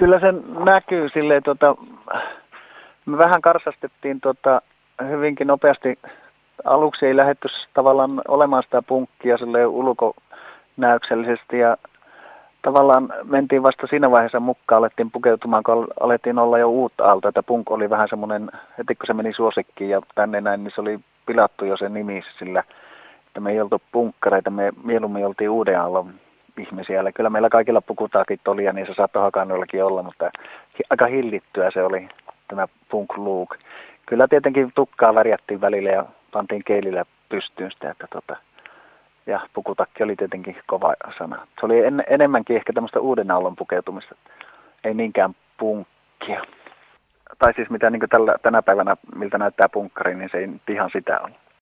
kyllä se näkyy silleen, me vähän karsastettiin hyvinkin nopeasti. Aluksi ei lähdetty tavallaan olemaan sitä punkkia silleen ulkonäöksellisesti ja tavallaan mentiin vasta siinä vaiheessa mukaan, alettiin pukeutumaan, kun alettiin olla jo uutta aaltoa, että punk oli vähän semmoinen, heti kun se meni suosikkiin ja tänne näin, niin se oli pilattu jo se nimi sillä, että me ei oltu punkkareita, me mieluummin oltiin uuden aallon ihmisiä. Eli kyllä meillä kaikilla pukutakit oli ja niin se saattoi Hakaniemellakin olla, mutta aika hillittyä se oli tämä punk look. Kyllä tietenkin tukkaa värjättiin välillä ja pantiin keilillä pystyyn sitä, että ja pukutakki oli tietenkin kova sana. Se oli enemmänkin ehkä tämmöistä uuden aallon pukeutumista, ei niinkään punkkia. Tai siis mitä niin tänä päivänä, miltä näyttää punkkari, niin se ei ihan sitä ole.